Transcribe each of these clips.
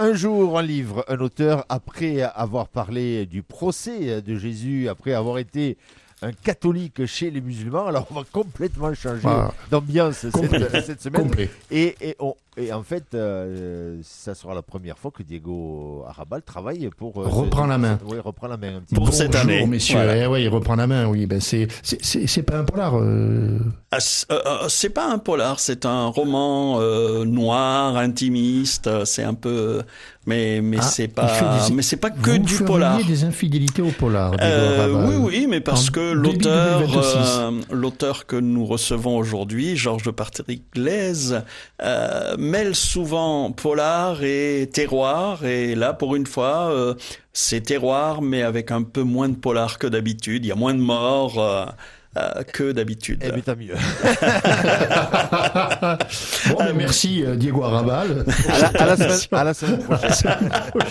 Un jour, un livre, un auteur, après avoir parlé du procès de Jésus, après avoir été un catholique chez les musulmans, alors on va complètement changer Ah, d'ambiance complet, cette semaine. complet. Et en fait, ça sera la première fois que Diego Arrabal travaille pour... Reprend la main. Oui, reprend la main un petit Pour peu. cette année. Bonjour, messieurs. Voilà. Eh ouais, il reprend la main, oui. Ben c'est pas un polar. C'est pas un polar, c'est un roman noir, intimiste. C'est un peu, mais Ah, c'est il pas, fait des- mais c'est pas que Vous du feriez polar. des infidélités au polar, Diego Arrabal. Oui, mais parce En que début 2026. l'auteur que nous recevons aujourd'hui, Georges Patrick Glaise, mêle souvent polar et terroir. Et là, pour une fois, c'est terroir, mais avec un peu moins de polar que d'habitude. Il y a moins de morts. Que d'habitude. Eh bien, tant mieux. Bon, ben merci Diego Arrabal. À la semaine prochaine.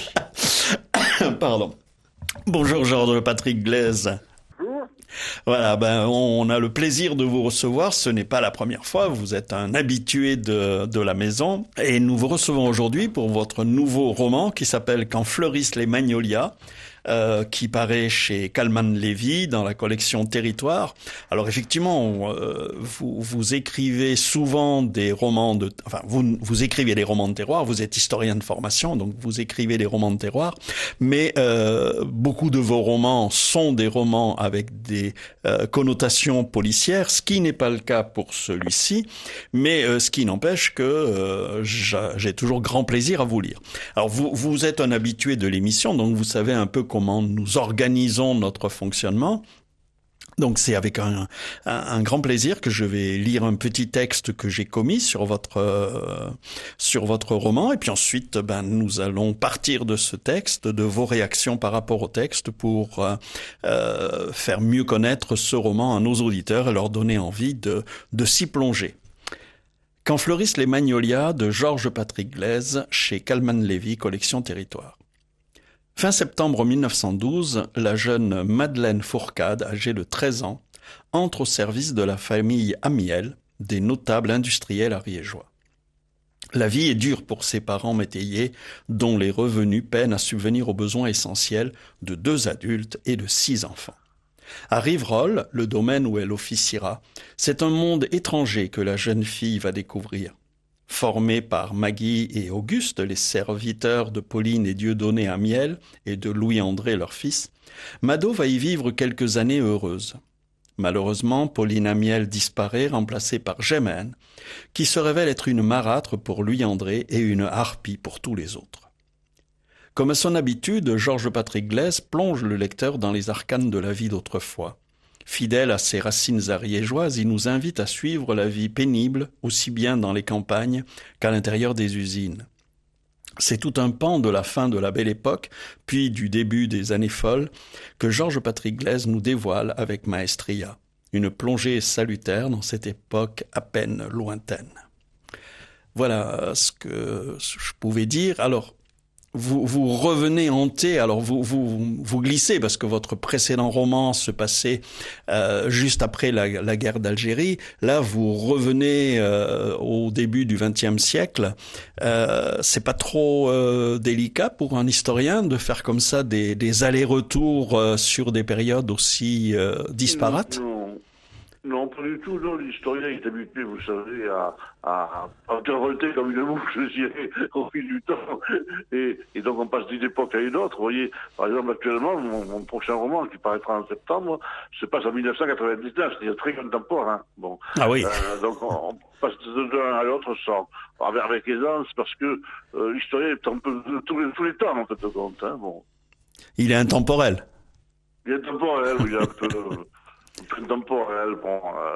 Pardon. Bonjour Georges Patrick Glaise. Voilà, on a le plaisir de vous recevoir. Ce n'est pas la première fois. Vous êtes un habitué de la maison. Et nous vous recevons aujourd'hui pour votre nouveau roman qui s'appelle Quand fleurissent les magnolias. Qui paraît chez Kalman Levy dans la collection Territoire. Alors effectivement, vous écrivez souvent des romans vous écrivez des romans de terroir, vous êtes historien de formation, donc vous écrivez des romans de terroir, mais beaucoup de vos romans sont des romans avec des connotations policières, ce qui n'est pas le cas pour celui-ci, mais ce qui n'empêche que j'ai toujours grand plaisir à vous lire. Alors vous êtes un habitué de l'émission, donc vous savez un peu comment nous organisons notre fonctionnement. Donc c'est avec un grand plaisir que je vais lire un petit texte que j'ai commis sur votre roman, et puis ensuite nous allons partir de ce texte, de vos réactions par rapport au texte, pour faire mieux connaître ce roman à nos auditeurs et leur donner envie de s'y plonger. Quand fleurissent les magnolias de Georges Patrick Glaise chez Kalman Levy, collection Territoire. Fin septembre 1912, la jeune Madeleine Fourcade, âgée de 13 ans, entre au service de la famille Amiel, des notables industriels ariégeois. La vie est dure pour ses parents métayers, dont les revenus peinent à subvenir aux besoins essentiels de 2 adultes et de 6 enfants. À Riverolles, le domaine où elle officiera, c'est un monde étranger que la jeune fille va découvrir. Formés par Maggie et Auguste, les serviteurs de Pauline et Dieudonné Amiel et de Louis-André, leur fils, Mado va y vivre quelques années heureuses. Malheureusement, Pauline Amiel disparaît, remplacée par Germaine, qui se révèle être une marâtre pour Louis-André et une harpie pour tous les autres. Comme à son habitude, Georges Patrick Glaise plonge le lecteur dans les arcanes de la vie d'autrefois. Fidèle à ses racines ariégeoises, il nous invite à suivre la vie pénible, aussi bien dans les campagnes qu'à l'intérieur des usines. C'est tout un pan de la fin de la Belle Époque, puis du début des années folles, que Georges Patrick Glaise nous dévoile avec maestria. Une plongée salutaire dans cette époque à peine lointaine. Voilà ce que je pouvais dire. Alors, vous revenez hanté, alors vous glissez parce que votre précédent roman se passait juste après la guerre d'Algérie. Là, vous revenez au début du XXe siècle. C'est pas trop délicat pour un historien de faire comme ça des allers-retours sur des périodes aussi disparates? Non, pas du tout. Non, l'historien est habitué, vous savez, à revolter comme une mouche, je dirais, au fil du temps. Et donc on passe d'une époque à une autre. Vous voyez, par exemple, actuellement, mon prochain roman, qui paraîtra en septembre, se passe en 1999, c'est-à-dire très contemporain. Bon. Ah oui. Donc on passe de l'un à l'autre avec aisance, parce que l'historien est un peu de tous les temps, en fait, de compte. Hein, bon. Il est intemporel. Il est intemporel, oui, un peu temporel, bon,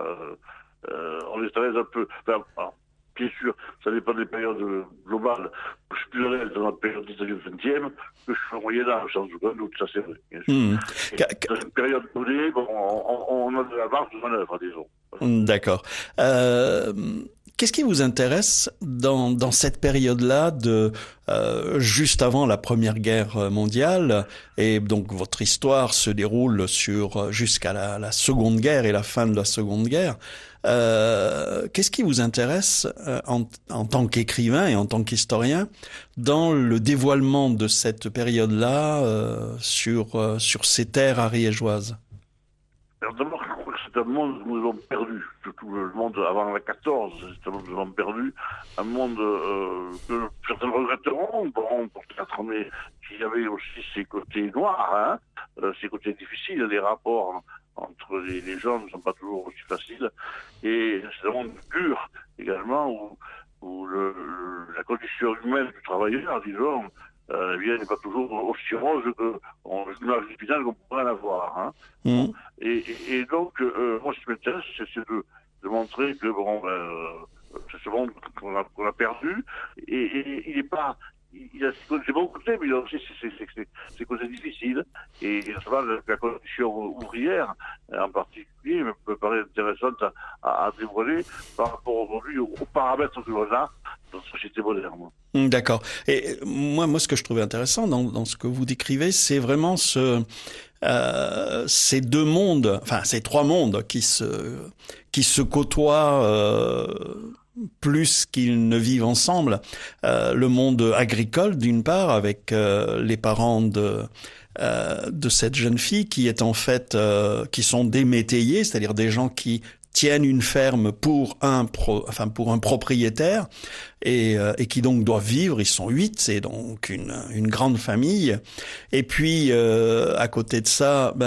on les stresse un peu. Enfin, alors, bien sûr, ça dépend des périodes globales. Je suis plus à l'aise dans la période 19e que je suis au Moyen-Âge, sans aucun doute, ça c'est vrai. Bien sûr. Dans une période donnée, bon, on a de la marge de manœuvre, disons. D'accord. qu'est-ce qui vous intéresse dans cette période-là de juste avant la Première Guerre mondiale, et donc votre histoire se déroule jusqu'à la Seconde Guerre et la fin de la Seconde Guerre. Qu'est-ce qui vous intéresse en tant qu'écrivain et en tant qu'historien dans le dévoilement de cette période-là sur ces terres ariégeoises? Alors d'abord, je crois que c'est un monde que nous avons perdu, surtout le monde avant la 14, c'est un monde que nous avons perdu, un monde que certains regretteront, bon, peut-être, mais qui avait aussi ses côtés noirs, ses côtés difficiles, les rapports entre les gens ne sont pas toujours aussi faciles, et c'est un monde dur également, où la condition humaine du travailleur, disons, n'est pas toujours aussi rose que l'image finale qu'on pourrait en avoir. Hein. Mmh. Et donc, moi, ce qui m'intéresse, c'est de montrer que c'est ce monde qu'on a perdu, et il n'est pas... Il a ses bons côtés, mais il a aussi ses côtés difficiles. Et souvent, la condition ouvrière, en particulier, me paraît intéressante à dévoiler par rapport aujourd'hui aux paramètres que l'on a dans la société moderne. D'accord. Et moi, ce que je trouvais intéressant dans ce que vous décrivez, c'est vraiment ces deux mondes, enfin ces trois mondes qui se côtoient plus qu'ils ne vivent ensemble. Le monde agricole, d'une part, avec les parents de cette jeune fille qui est en fait qui sont des métayers, c'est-à-dire des gens qui tiennent une ferme pour un propriétaire et qui donc doivent vivre. Ils sont 8, c'est donc une grande famille. Et puis à côté de ça,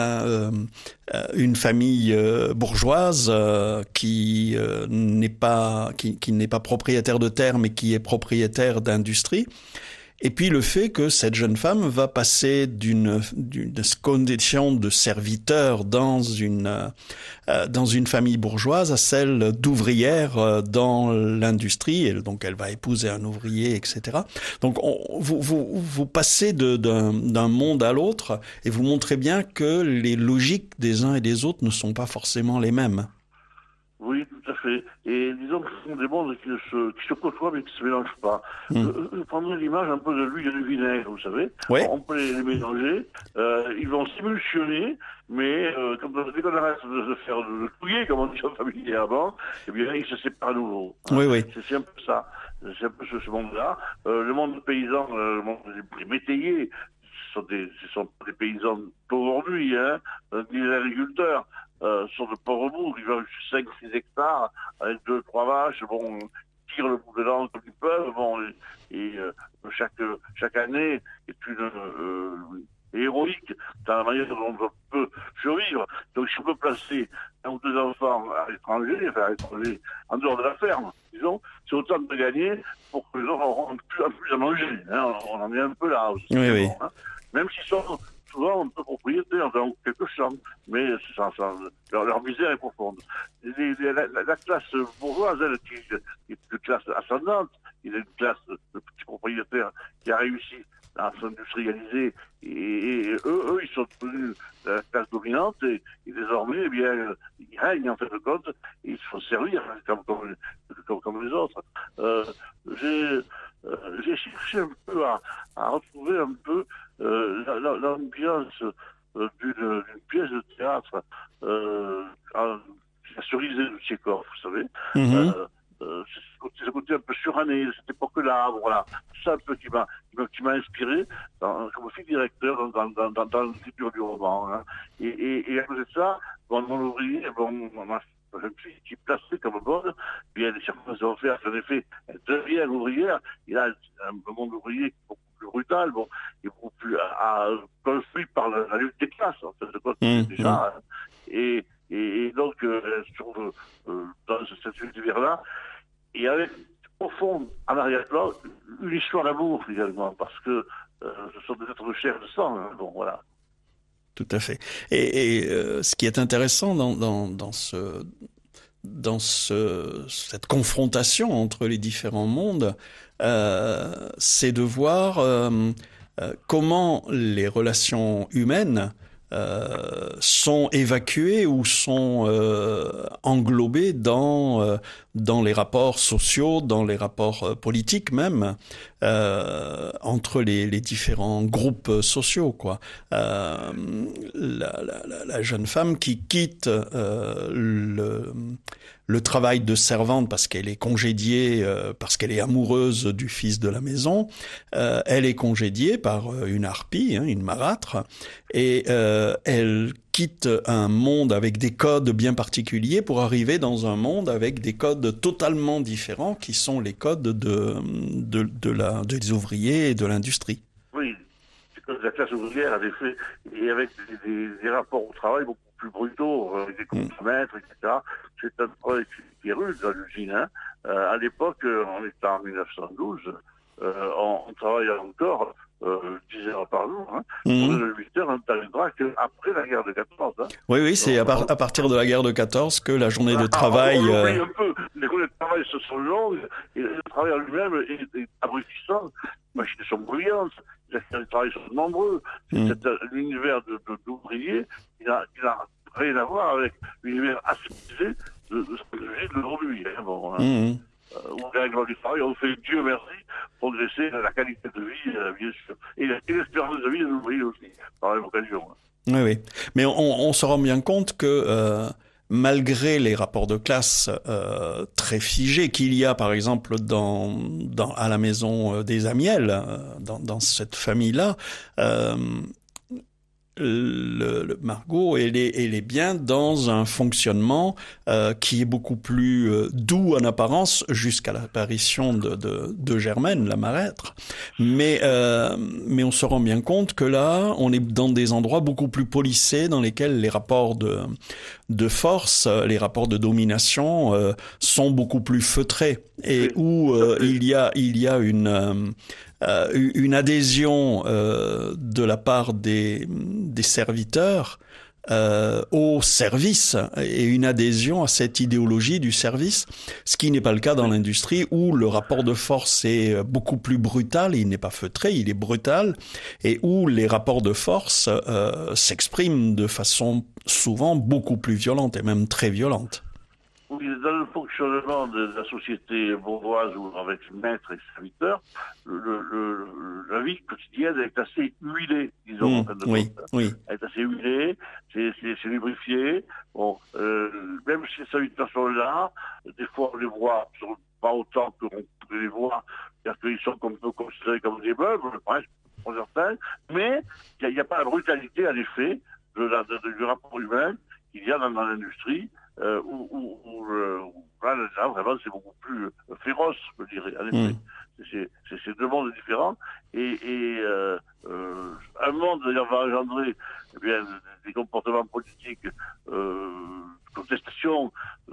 une famille bourgeoise qui n'est pas propriétaire de terre, mais qui est propriétaire d'industrie. Et puis le fait que cette jeune femme va passer d'une condition de serviteur dans une famille bourgeoise à celle d'ouvrière dans l'industrie, et donc elle va épouser un ouvrier, etc. Donc vous passez d'un monde à l'autre et vous montrez bien que les logiques des uns et des autres ne sont pas forcément les mêmes. Oui, tout à fait. Et disons que ce sont des mondes qui se côtoient mais qui ne se mélangent pas. Je prendrais l'image un peu de l'huile et du vinaigre, vous savez. Oui. On peut les mélanger. Ils vont s'émulsionner, mais dès qu'on arrête de faire le touiller, comme on dit familièrement, eh bien, ils se séparent à nouveau. Oui, oui. C'est un peu ça. C'est un peu ce monde-là. Le monde paysan, le monde des métayers, ce sont des paysans d'aujourd'hui, des agriculteurs. Sont de pauvres bouts, ils ont 5-6 hectares avec 2-3 vaches, tirent le bout de l'an comme ils peuvent, chaque année est héroïque dans la manière dont on peut survivre. Donc si on peut placer un ou deux enfants à l'étranger, en dehors de la ferme, disons, c'est autant de gagner pour que les autres auront plus à manger. Hein. On en est un peu là aussi. Oui. Hein. Même s'ils sont souvent un peu propriétaires dans quelques chambres, mais leur misère est profonde. La classe bourgeoise, elle, qui est une classe ascendante, il y a une classe de petits propriétaires qui a réussi à s'industrialiser, et eux, ils sont devenus la classe dominante, et désormais, eh bien, ils règnent en fait de compte, et ils se font servir comme les autres. J'ai cherché un peu à retrouver un peu l'ambiance d'une pièce de théâtre la cerisée de Tchekhov, vous savez. C'est ce côté un peu suranné de cette époque-là, voilà. C'est ça un peu qui m'a inspiré comme fil directeur dans l'écriture du roman. Hein. Et à côté de ça, mon ouvrier, ma jeune fille qui est placée comme bonne, bien les circonstances ont fait, en effet, elle devient ouvrière. Il a un monde ouvrier beaucoup plus brutal, il est beaucoup plus construit par la lutte des classes, en fait, de quoi déjà. Et donc, je trouve, dans cet univers-là, il y avait au fond, en arrière-plan, une histoire d'amour, finalement, parce que ce sont des êtres de chair et de sang. Hein, voilà. Tout à fait. Et ce qui est intéressant dans cette confrontation entre les différents mondes, c'est de voir comment les relations humaines sont évacuées ou sont englobées dans dans les rapports sociaux, dans les rapports politiques même, entre les différents groupes sociaux, quoi. La jeune femme qui quitte le travail de servante parce qu'elle est congédiée, parce qu'elle est amoureuse du fils de la maison, elle est congédiée par une harpie, une marâtre, et elle quitte un monde avec des codes bien particuliers pour arriver dans un monde avec des codes totalement différents qui sont les codes des ouvriers et de l'industrie. Oui, c'est que la classe ouvrière a des faits, et avec des rapports au travail beaucoup plus brutaux, avec des contre-mètres, etc. C'est un travail qui est rude dans l'usine. À l'époque, on était en 1912, on travaillait encore 10 heures par jour. Pour le 8 heures, on ne t'arrivera qu'après la guerre de 14. Oui, c'est à partir de la guerre de 14 que la journée de travail... On oublie un peu. Les journées de travail se sont longues, et le travail en lui-même est abrutissant. Les machines sont brillantes, les accidents de travail sont nombreux. C'est l'univers d'ouvriers qui n'a rien à voir avec l'univers aseptisé de ce que j'ai d'aujourd'hui. Où les règles du travail ont fait, Dieu merci, progresser la qualité de vie, bien sûr. Et l'espérance de vie de l'ouvrier aussi, par la même occasion. Oui. Mais on se rend bien compte que malgré les rapports de classe très figés qu'il y a, par exemple, à la maison des Amiel, dans cette famille-là, Margot, elle est bien dans un fonctionnement qui est beaucoup plus doux en apparence jusqu'à l'apparition de Germaine, la marâtre. Mais on se rend bien compte que là, on est dans des endroits beaucoup plus policés dans lesquels les rapports de force, les rapports de domination sont beaucoup plus feutrés et où il y a une adhésion de la part des serviteurs au service et une adhésion à cette idéologie du service, ce qui n'est pas le cas dans l'industrie où le rapport de force est beaucoup plus brutal, il n'est pas feutré, il est brutal, et où les rapports de force s'expriment de façon souvent beaucoup plus violente et même très violente. Oui, dans le fonctionnement de la société bourgeoise ou avec maître et serviteur, la vie quotidienne est assez huilée, disons. Oui. Elle est assez huilée, c'est lubrifié. Bon, même si ces serviteurs sont là, des fois on les voit pas autant qu'on pourrait les voir, c'est-à-dire qu'ils sont un peu considérés comme des meubles, presque, pour certains, mais il n'y a pas la brutalité, à l'effet, du rapport humain qu'il y a dans l'industrie. Où là, vraiment, c'est beaucoup plus féroce, je dirais, en effet. C'est deux mondes différents. Et un monde, d'ailleurs, va engendrer des comportements politiques, contestation,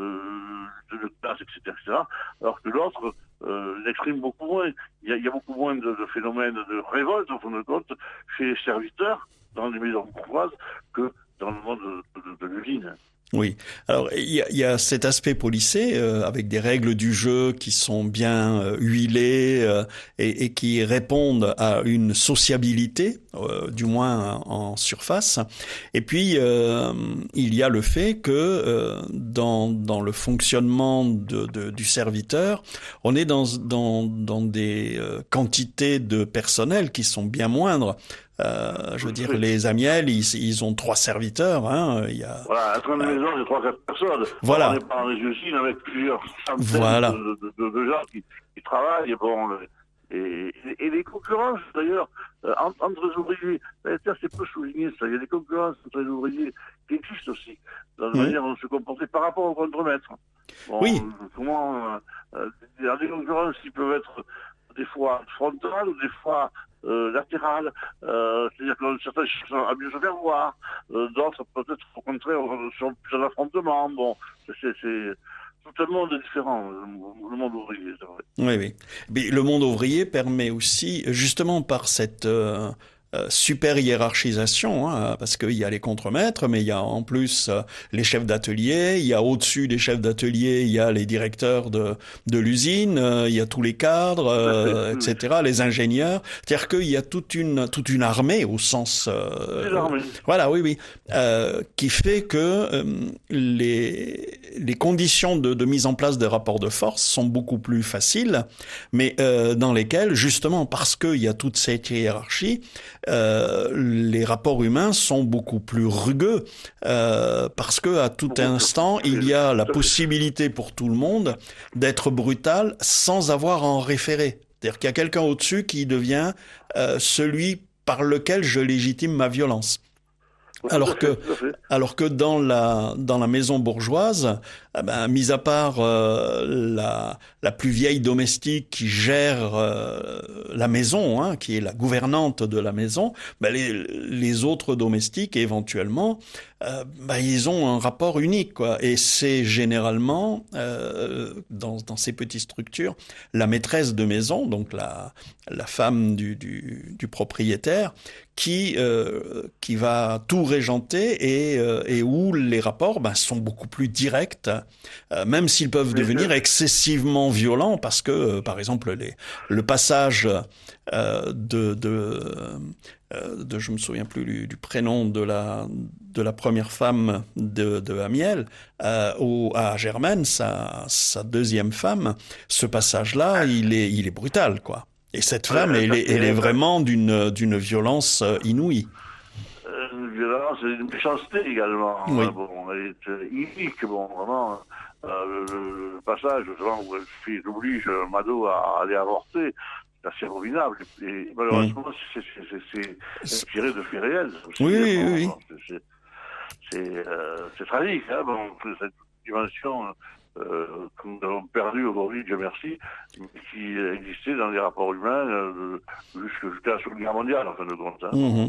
de classe, etc., alors que l'autre l'exprime beaucoup moins. Il y a beaucoup moins de phénomènes de révolte, en fin de compte, chez les serviteurs, dans les maisons bourgeoises, que dans le monde de l'usine. Oui. Alors, il y a cet aspect policé avec des règles du jeu qui sont bien huilées et qui répondent à une sociabilité, du moins en surface. Et puis, il y a le fait que dans le fonctionnement du serviteur, on est dans des quantités de personnel qui sont bien moindres. Je veux dire, les Amiel, ils ont 3 serviteurs. Voilà, à 30 maisons, il y a 3-4 personnes. Voilà. On n'est pas dans les usines avec plusieurs centaines de gens qui travaillent. Bon, et les concurrences, d'ailleurs, entre les ouvriers, c'est peu souligné ça. Il y a des concurrences entre les ouvriers qui existent aussi, dans la manière dont se comporter par rapport au contre-maître. Bon, oui. Il y a des concurrences qui peuvent être des fois frontales ou des fois latérales, c'est-à-dire que certains sont à mieux se faire voir, d'autres peut-être au contraire sont plus en affrontement. Bon, c'est tout un monde différent, le monde ouvrier, c'est vrai. Oui. Mais le monde ouvrier permet aussi, justement par cette super hiérarchisation, hein, parce qu'il y a les contremaîtres, mais il y a en plus les chefs d'atelier, il y a au-dessus des chefs d'atelier, il y a les directeurs de l'usine, il y a tous les cadres, etc., les ingénieurs. C'est-à-dire qu'il y a toute une armée au sens... voilà, oui, qui fait que les conditions de mise en place des rapports de force sont beaucoup plus faciles, mais dans lesquelles, justement, parce qu'il y a toute cette hiérarchie, les rapports humains sont beaucoup plus rugueux parce que à tout instant il y a la possibilité pour tout le monde d'être brutal sans avoir à en référer. C'est-à-dire qu'il y a quelqu'un au-dessus qui devient celui par lequel je légitime ma violence. Alors que dans la maison bourgeoise, mis à part la plus vieille domestique qui gère la maison, hein, qui est la gouvernante de la maison, les autres domestiques éventuellement, ils ont un rapport unique, quoi. Et c'est généralement dans ces petites structures la maîtresse de maison, donc la femme du propriétaire, qui va tout régenter et où les rapports sont beaucoup plus directs, même s'ils peuvent devenir excessivement violents, parce que par exemple le passage je me souviens plus du prénom de la première femme de Amiel à Germaine, sa deuxième femme, ce passage-là il est brutal, quoi. Et cette femme, elle est vraiment d'une violence inouïe. Une violence et une méchanceté également. Oui. Elle est unique, vraiment. Le passage où elle oblige Mado à aller avorter, c'est assez abominable. Et malheureusement, c'est inspiré de faits réels. Oui. C'est tragique, hein, cette dimension... que nous avons perdu aujourd'hui, Dieu merci, qui existait dans les rapports humains jusqu'à la Seconde Guerre mondiale, en fin de compte. Hein.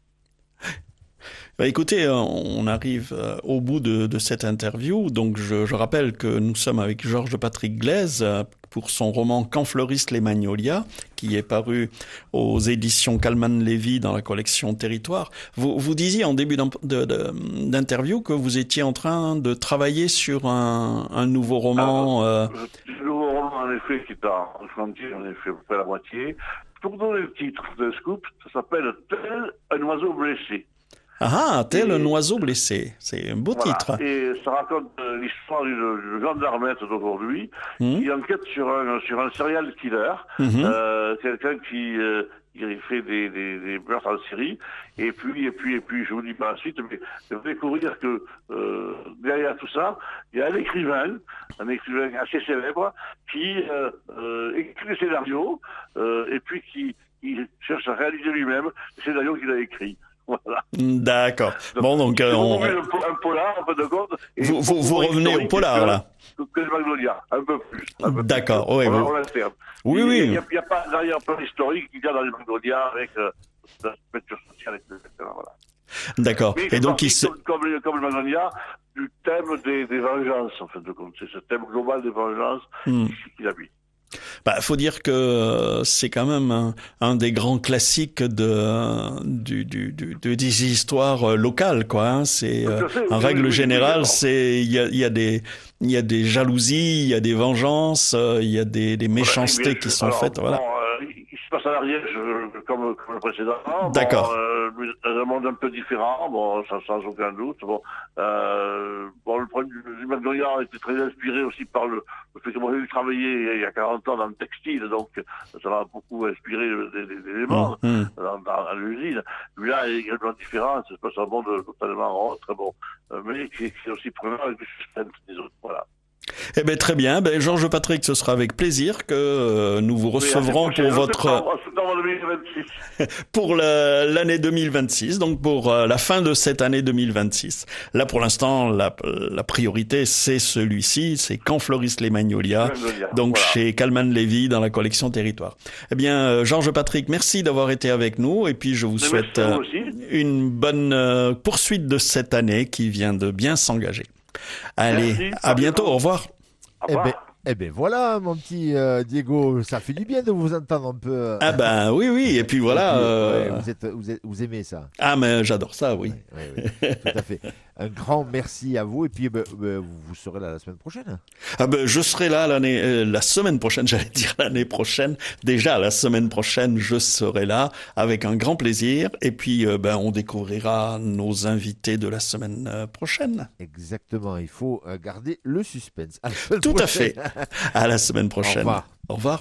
Écoutez, on arrive au bout de cette interview. Donc, je rappelle que nous sommes avec Georges Patrick Glaise pour son roman Quand fleurissent les magnolias, qui est paru aux éditions Kalman-Levy dans la collection Territoire. Vous disiez en début d'interview que vous étiez en train de travailler sur un nouveau roman. Le nouveau roman, en effet, qui est en chantier, on a fait à peu près la moitié. Pour donner le titre de scoop, ça s'appelle « Tel un oiseau blessé ». Tel un oiseau blessé. C'est un beau titre. Et ça raconte l'histoire d'une gendarmette d'aujourd'hui qui enquête sur un serial killer, quelqu'un qui fait des meurtres en série, et puis, je vous dis pas la suite, mais vous allez découvrir que derrière tout ça, il y a un écrivain assez célèbre, qui écrit des scénarios, et puis qui cherche à réaliser lui-même les scénarios qu'il a écrits. Voilà. D'accord. Bon, donc un polar, en fin de compte. Vous revenez au polar, là. Que le Magnolia, un peu plus. D'accord, oui. Oui. Il n'y a pas derrière plein historique qu'il y a dans les Magnolia avec la spectre sociale, etc. Voilà. D'accord. Mais et donc, comme le Magnolia, du thème des vengeances, en fin de compte. C'est ce thème global des vengeances qu'il habite. Faut dire que c'est quand même un des grands classiques des histoires locales, quoi. Hein. C'est en règle générale, il y a des jalousies, il y a des vengeances, il y a des méchancetés qui sont faites. Voilà. Il se passe à l'Ariège comme le précédent. D'accord. Dans un monde un peu différent, sans aucun doute. Le problème du Magnolia était très inspiré aussi par le fait que moi j'ai travaillé il y a 40 ans dans le textile, donc ça m'a beaucoup inspiré des éléments dans l'usine. Mais là, il y a une différence, c'est pas un monde totalement très bon, mais qui est aussi prenant avec du suspense des autres. Voilà. Eh bien, très bien. Georges Patrick, ce sera avec plaisir que nous vous recevrons pour l'année 2026, donc pour la fin de cette année 2026. Là, pour l'instant, la priorité, c'est celui-ci, c'est Quand fleurissent les magnolias, donc voilà. Chez Kalman-Levy dans la collection Territoire. Eh bien, Georges Patrick, merci d'avoir été avec nous, et puis je vous souhaite une bonne poursuite de cette année qui vient de bien s'engager. Allez, à bientôt, au revoir. Eh ben voilà, mon petit Diego, ça fait du bien de vous entendre un peu. Ah ben oui, et puis voilà. Vous aimez ça. Ah mais j'adore ça, oui. Oui, tout à fait. Un grand merci à vous, et puis vous serez là la semaine prochaine. Ah ben je serai là la semaine prochaine, j'allais dire l'année prochaine. Déjà la semaine prochaine, je serai là avec un grand plaisir, et puis on découvrira nos invités de la semaine prochaine. Exactement, il faut garder le suspense. Tout à fait. À la semaine prochaine. Au revoir. Au revoir.